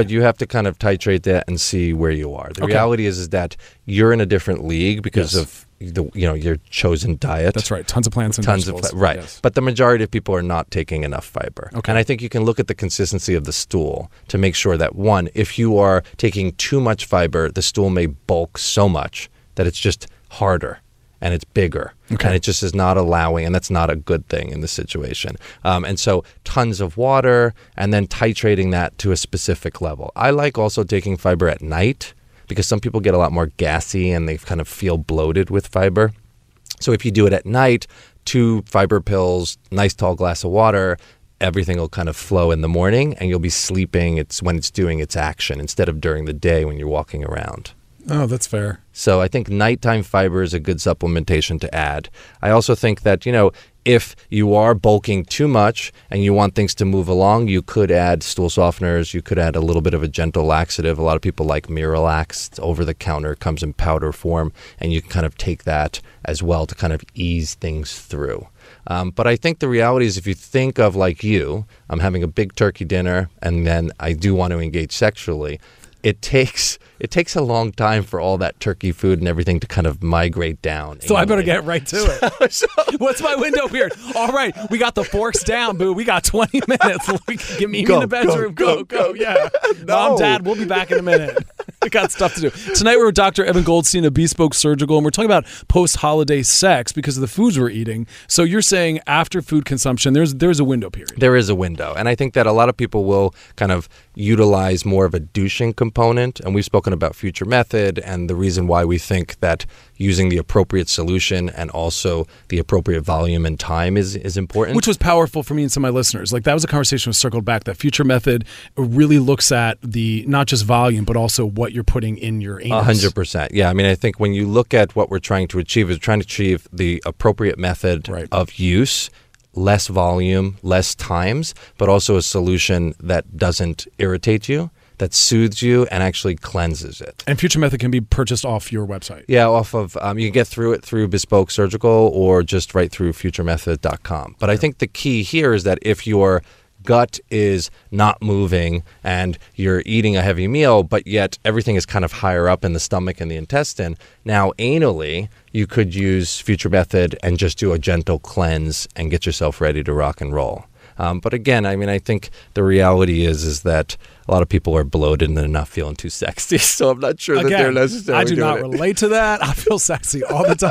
you have to kind of titrate that and see where you are. The Okay. reality is, is that you're in a different league because Yes. of the you know your chosen diet. That's right. Tons of plants and Tons of vegetables. fi- right, Yes. but the majority of people are not taking enough fiber. Okay. And I think you can look at the consistency of the stool to make sure that one, if you are taking too much fiber, the stool may bulk so much that it's just harder and it's bigger, Okay. and it just is not allowing, and that's not a good thing in this situation. Um, and so, tons of water, and then titrating that to a specific level. I like also taking fiber at night, because some people get a lot more gassy and they kind of feel bloated with fiber. So if you do it at night, two fiber pills, nice tall glass of water, everything will kind of flow in the morning and you'll be sleeping. It's when it's doing its action instead of during the day when you're walking around. Oh, that's fair. So I think nighttime fiber is a good supplementation to add. I also think that, you know, if you are bulking too much and you want things to move along, you could add stool softeners. You could add a little bit of a gentle laxative. A lot of people like Miralax. It's over the counter, comes in powder form, and you can kind of take that as well to kind of ease things through. Um, but I think the reality is, if you think of like you, I'm having a big turkey dinner and then I do want to engage sexually, it takes it takes a long time for all that turkey food and everything to kind of migrate down. So I better anally. get right to it. What's my window period? All right, we got the forks down, boo. We got twenty minutes. Get me Go, in the bedroom. go, Go, go, go. Yeah. No. Mom, Dad, we'll be back in a minute. We got stuff to do. Tonight we're with Doctor Evan Goldstein of Bespoke Surgical, and we're talking about post-holiday sex because of the foods we're eating. So you're saying after food consumption, there's there's a window period. There is a window. And I think that a lot of people will kind of utilize more of a douching component. And we've spoken about Future Method and the reason why we think that using the appropriate solution and also the appropriate volume and time is, is important. Which was powerful for me and some of my listeners. Like that was a conversation was circled back. That Future Method really looks at the not just volume, but also what you're putting in your anus. A hundred percent. Yeah. I mean, I think when you look at what we're trying to achieve, is trying to achieve the appropriate method Right. of use, less volume, less times, but also a solution that doesn't irritate you, that soothes you and actually cleanses it. And Future Method can be purchased off your website. Yeah, off of, um, you can get through it through Bespoke Surgical or just right through future method dot com. But I think the key here is that if your gut is not moving and you're eating a heavy meal, but yet everything is kind of higher up in the stomach and the intestine, now anally, you could use Future Method and just do a gentle cleanse and get yourself ready to rock and roll. Um, but again, I mean, I think the reality is is that a lot of people are bloated and they're not feeling too sexy. So I'm not sure Again, that they're necessarily I do doing not it. relate to that. I feel sexy all the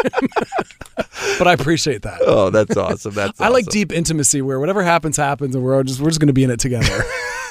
time. But I appreciate that. Oh, that's awesome. That's I like awesome. deep intimacy where whatever happens, happens, and we're all just we're just going to be in it together.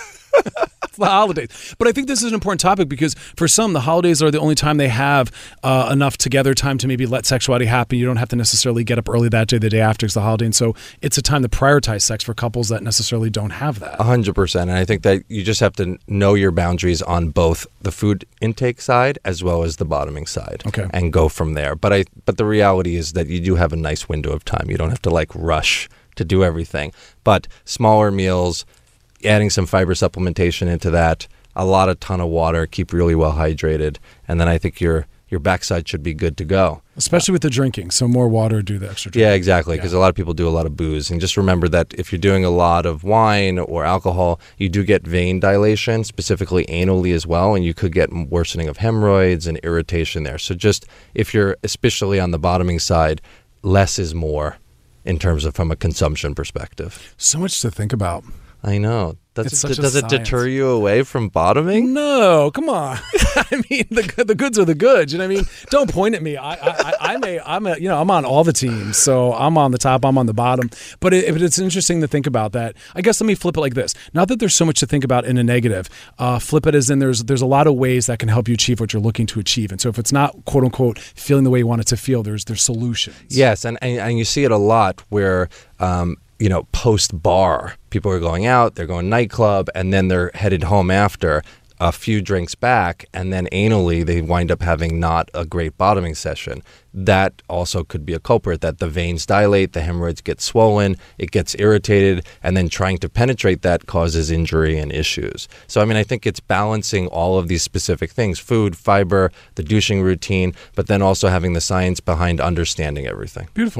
It's the holidays. But I think this is an important topic because for some, the holidays are the only time they have uh, enough together time to maybe let sexuality happen. You don't have to necessarily get up early that day, the day after is the holiday. And so it's a time to prioritize sex for couples that necessarily don't have that. A hundred percent. And I think that you just have to know your boundaries on both the food intake side as well as the bottoming side. Okay. And go from there. But I but the reality is that you do have a nice window of time. You don't have to like rush to do everything. But smaller meals, adding some fiber supplementation into that, a lot of ton of water, keep really well hydrated, and then I think your your backside should be good to go. Especially with the drinking. So more water, do the extra drinking. Yeah, exactly, because a lot of people do a lot of booze. And just remember that if you're doing a lot of wine or alcohol, you do get vein dilation, specifically anally as well, and you could get worsening of hemorrhoids and irritation there. So just if you're especially on the bottoming side, less is more in terms of from a consumption perspective. So much to think about. I know. Does, It's it, such a does it science. deter you away from bottoming? No, come on. I mean, the the goods are the goods. You know what I mean? Don't point at me. I I, I may I'm a, you know I'm on all the teams, so I'm on the top, I'm on the bottom. But it, but it's interesting to think about that. I guess let me flip it like this. Not that there's so much to think about in a negative. Uh, flip it as in there's there's a lot of ways that can help you achieve what you're looking to achieve. And so if it's not quote unquote feeling the way you want it to feel, there's there's solutions. Yes, and, and, and you see it a lot where, um, you know, post-bar, people are going out, they're going nightclub, and then they're headed home after a few drinks back, and then anally they wind up having not a great bottoming session. That also could be a culprit, that the veins dilate, the hemorrhoids get swollen, it gets irritated, and then trying to penetrate that causes injury and issues. So, I mean, I think it's balancing all of these specific things, food, fiber, the douching routine, but then also having the science behind understanding everything. Beautiful.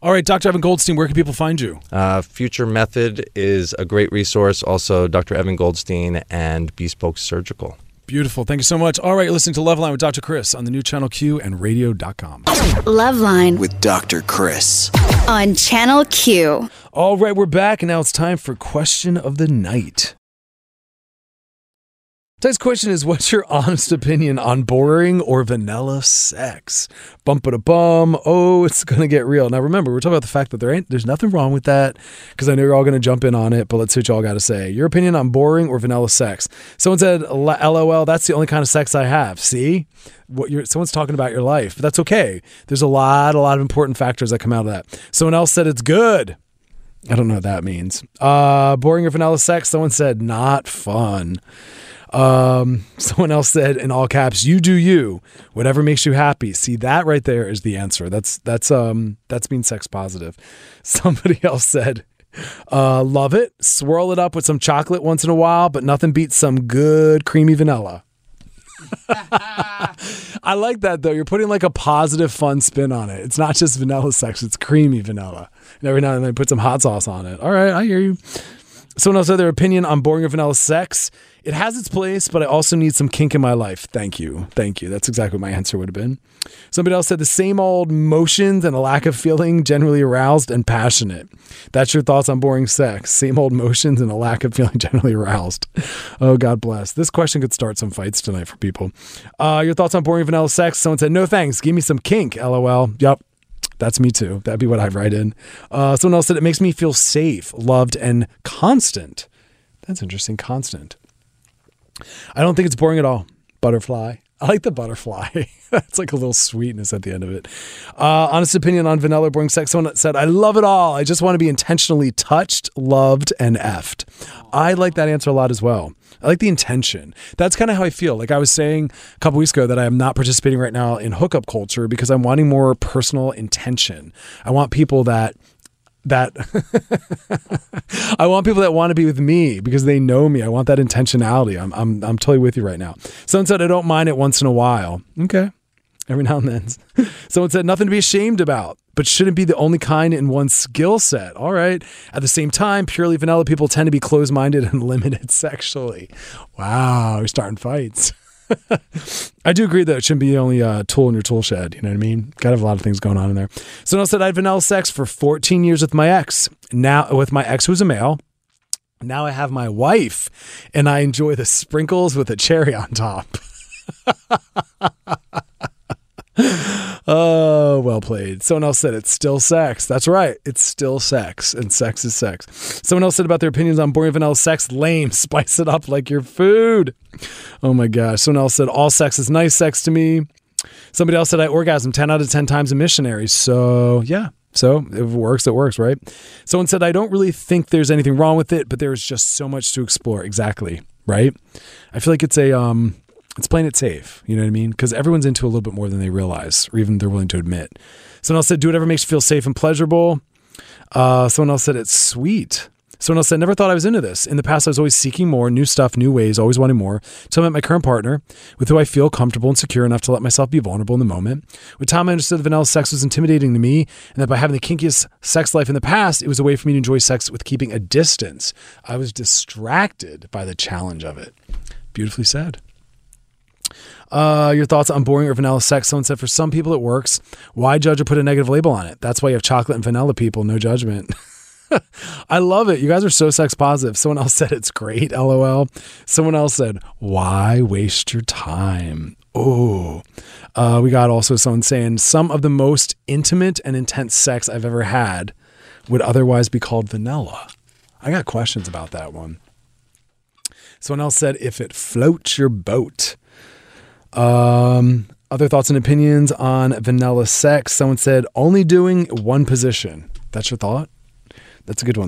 All right, Doctor Evan Goldstein, where can people find you? Uh, Future Method is a great resource. Also, Doctor Evan Goldstein and Bespoke Surgical. Beautiful. Thank you so much. All right, you're listening to Loveline with Doctor Chris on the new Channel Q and radio dot com. Loveline With Doctor Chris. on Channel Q. All right, we're back, and now it's time for Question of the Night. Today's question is, what's your honest opinion on boring or vanilla sex? Bump it a bum. Oh, it's going to get real. Now, remember, we're talking about the fact that there ain't, there's nothing wrong with that, because I know you're all going to jump in on it, but let's see what y'all got to say. Your opinion on boring or vanilla sex. Someone said, LOL, that's the only kind of sex I have. See? What you're, someone's talking about your life, but that's okay. There's a lot, a lot of important factors that come out of that. Someone else said it's good. I don't know what that means. Uh, boring or vanilla sex. Someone said not fun. Um, someone else said in all caps, you do you, whatever makes you happy. See, that right there is the answer. That's, that's, um, that's being sex positive. Somebody else said, uh, love it. Swirl it up with some chocolate once in a while, but nothing beats some good creamy vanilla. I like that though. You're putting like a positive, fun spin on it. It's not just vanilla sex, it's creamy vanilla. And every now and then put some hot sauce on it. All right, I hear you. Someone else had their opinion on boring or vanilla sex. It has its place, but I also need some kink in my life. Thank you. Thank you. That's exactly what my answer would have been. Somebody else said the same old motions and a lack of feeling, generally aroused and passionate. That's your thoughts on boring sex. Same old motions and a lack of feeling, generally aroused. Oh, God bless. This question could start some fights tonight for people. Uh, your thoughts on boring vanilla sex. Someone said, no thanks. Give me some kink. LOL. Yep. That's me too. That'd be what I'd write in. Uh, someone else said it makes me feel safe, loved, and constant. That's interesting. Constant. I don't think it's boring at all. Butterfly. I like the butterfly. That's like a little sweetness at the end of it. Uh, honest opinion on vanilla boring sex. Someone said, I love it all. I just want to be intentionally touched, loved, and effed. I like that answer a lot as well. I like the intention. That's kind of how I feel. Like I was saying a couple weeks ago that I am not participating right now in hookup culture because I'm wanting more personal intention. I want people that that I want people that want to be with me because they know me. I want that intentionality. I'm I'm I'm totally with you right now. Someone said I don't mind it once in a while. Okay. Every now and then. Someone said nothing to be ashamed about, but shouldn't be the only kind in one's skill set. All right. At the same time, purely vanilla people tend to be closed-minded and limited sexually. Wow, we're starting fights. I do agree that it shouldn't be the only uh, tool in your tool shed. You know what I mean? Got to have a lot of things going on in there. Someone else said I had vanilla sex for fourteen years with my ex. Now with my ex who's a male. Now I have my wife, and I enjoy the sprinkles with a cherry on top. Oh, well played. Someone else said it's still sex. That's right. It's still sex, and sex is sex. Someone else said about their opinions on boring vanilla sex, lame. Spice it up like your food. Oh my gosh. Someone else said all sex is nice sex to me. Somebody else said I orgasm ten out of ten times a missionary. So yeah. So if it works, it works, right? Someone said I don't really think there's anything wrong with it, but there's just so much to explore. Exactly. Right? I feel like it's a um it's playing it safe, you know what I mean? Because everyone's into a little bit more than they realize, or even they're willing to admit. Someone else said, do whatever makes you feel safe and pleasurable. Uh, someone else said, it's sweet. Someone else said, never thought I was into this. In the past, I was always seeking more, new stuff, new ways, always wanting more. Until I met my current partner, with who I feel comfortable and secure enough to let myself be vulnerable in the moment. With time, I understood that vanilla sex was intimidating to me, and that by having the kinkiest sex life in the past, it was a way for me to enjoy sex with keeping a distance. I was distracted by the challenge of it. Beautifully said. Uh, your thoughts on boring or vanilla sex. Someone said, for some people it works. Why judge or put a negative label on it? That's why you have chocolate and vanilla people. No judgment. I love it. You guys are so sex positive. Someone else said it's great. LOL. Someone else said, why waste your time? Oh, uh, we got also someone saying some of the most intimate and intense sex I've ever had would otherwise be called vanilla. I got questions about that one. Someone else said, if it floats your boat. Um, other thoughts and opinions on vanilla sex. Someone said only doing one position. That's your thought? That's a good one though.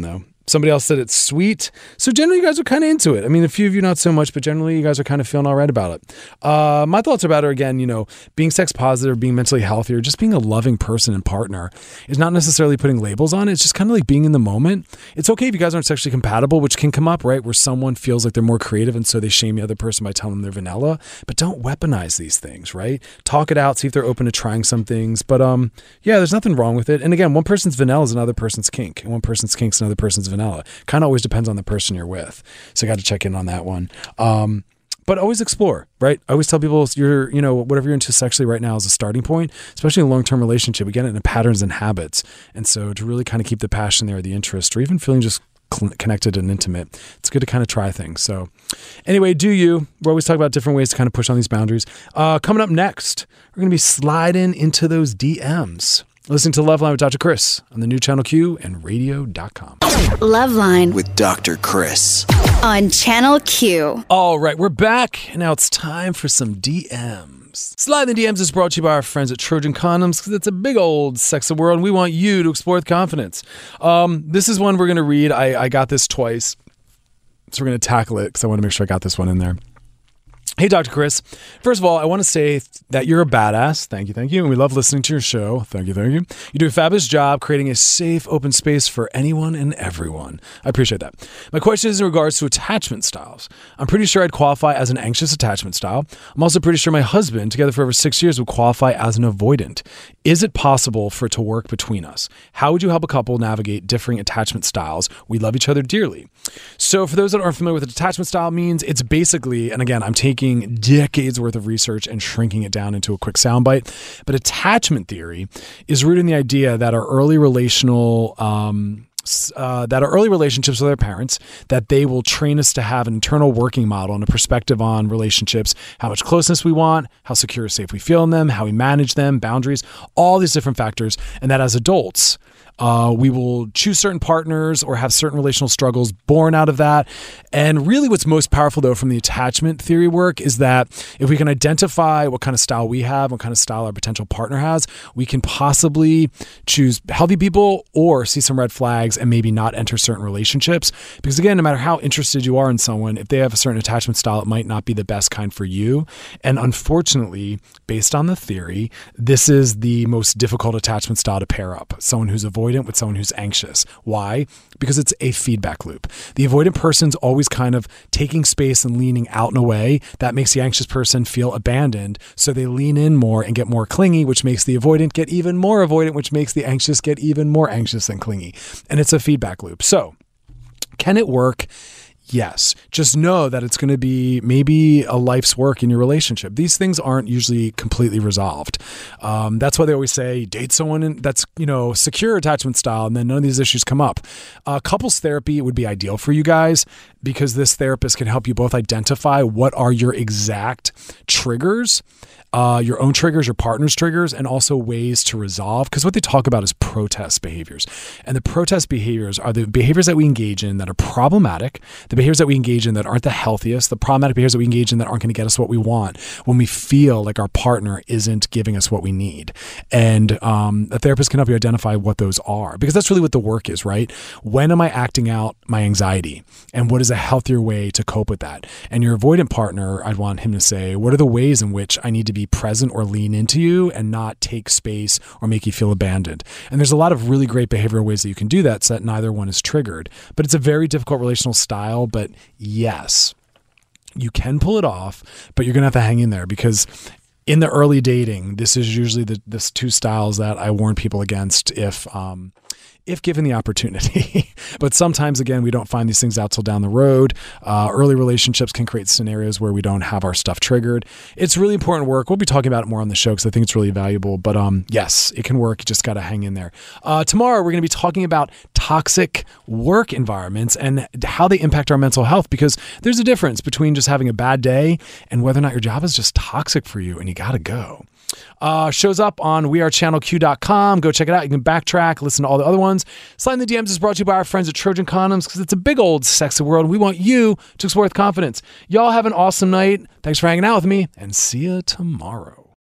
Somebody else said it's sweet. So generally you guys are kind of into it. I mean, a few of you not so much, but generally you guys are kind of feeling all right about it. Uh, my thoughts about it are, again, you know, being sex positive, being mentally healthy, or just being a loving person and partner is not necessarily putting labels on it. It's just kind of like being in the moment. It's okay if you guys aren't sexually compatible, which can come up, right? Where someone feels like they're more creative and so they shame the other person by telling them they're vanilla. But don't weaponize these things, right? Talk it out, see if they're open to trying some things. But um, yeah, there's nothing wrong with it. And again, one person's vanilla is another person's kink, and one person's kink is another person's vanilla. Kind of always depends on the person you're with. So I got to check in on that one. Um, but always explore, right? I always tell people you're, you know, whatever you're into sexually right now is a starting point, especially in a long-term relationship. We get into patterns and habits. And so to really kind of keep the passion there, the interest, or even feeling just connected and intimate, it's good to kind of try things. So anyway, do you, we're always talking about different ways to kind of push on these boundaries. Uh, coming up next, we're going to be sliding into those D Ms. Listening to Loveline with Doctor Chris on the new Channel Q and radio dot com. Loveline With Doctor Chris. on Channel Q. All right, we're back, and now it's time for some D Ms. Slide in the D Ms is brought to you by our friends at Trojan Condoms, because it's a big old sexy world, and we want you to explore with confidence. Um, this is one we're going to read. I, I got this twice, so we're going to tackle it, because I want to make sure I got this one in there. Hey, Doctor Chris. First of all, I want to say that you're a badass. Thank you, thank you. And we love listening to your show. Thank you, thank you. You do a fabulous job creating a safe, open space for anyone and everyone. I appreciate that. My question is in regards to attachment styles. I'm pretty sure I'd qualify as an anxious attachment style. I'm also pretty sure my husband, together for over six years, would qualify as an avoidant. Is it possible for it to work between us? How would you help a couple navigate differing attachment styles? We love each other dearly. So for those that aren't familiar with what attachment style means, it's basically, and again, I'm taking decades worth of research and shrinking it down into a quick soundbite. But attachment theory is rooted in the idea that our early relational, um, uh, that our early relationships with our parents, that they will train us to have an internal working model and a perspective on relationships, how much closeness we want, how secure or safe we feel in them, how we manage them, boundaries, all these different factors. And that as adults, Uh, we will choose certain partners or have certain relational struggles born out of that. And really what's most powerful, though, from the attachment theory work is that if we can identify what kind of style we have, what kind of style our potential partner has, we can possibly choose healthy people or see some red flags and maybe not enter certain relationships. Because again, no matter how interested you are in someone, if they have a certain attachment style, it might not be the best kind for you. And unfortunately, based on the theory, this is the most difficult attachment style to pair up. Someone who's avoidant with someone who's anxious. Why? Because it's a feedback loop. The avoidant person's always kind of taking space and leaning out and away. That makes the anxious person feel abandoned. So they lean in more and get more clingy, which makes the avoidant get even more avoidant, which makes the anxious get even more anxious and clingy. And it's a feedback loop. So can it work? Yes. Just know that it's going to be maybe a life's work in your relationship. These things aren't usually completely resolved. Um, that's why they always say date someone in, that's, you know, secure attachment style, and then none of these issues come up. Uh, couples therapy would be ideal for you guys, because this therapist can help you both identify what are your exact triggers, Uh, your own triggers, your partner's triggers, and also ways to resolve. Because what they talk about is protest behaviors. And the protest behaviors are the behaviors that we engage in that are problematic, the behaviors that we engage in that aren't the healthiest, the problematic behaviors that we engage in that aren't going to get us what we want when we feel like our partner isn't giving us what we need. And um, a therapist can help you identify what those are, because that's really what the work is, right? When am I acting out my anxiety? And what is a healthier way to cope with that? And your avoidant partner, I'd want him to say, what are the ways in which I need to be present or lean into you and not take space or make you feel abandoned? And there's a lot of really great behavioral ways that you can do that so that neither one is triggered. But it's a very difficult relational style. But yes, you can pull it off, but you're going to have to hang in there, because in the early dating, this is usually the this two styles that I warn people against if um, if given the opportunity. But sometimes, again, we don't find these things out till down the road. Uh, early relationships can create scenarios where we don't have our stuff triggered. It's really important work. We'll be talking about it more on the show because I think it's really valuable. But um, yes, it can work. You just got to hang in there. Uh, tomorrow, we're going to be talking about toxic work environments and how they impact our mental health, because there's a difference between just having a bad day and whether or not your job is just toxic for you and you got to go. Uh, shows up on we are channel q dot com. Go check it out. You can backtrack, listen to all the other ones. Slide in the D Ms is brought to you by our friends at Trojan Condoms, because it's a big old sexy world. We want you to explore with confidence. Y'all have an awesome night. Thanks for hanging out with me, and see you tomorrow.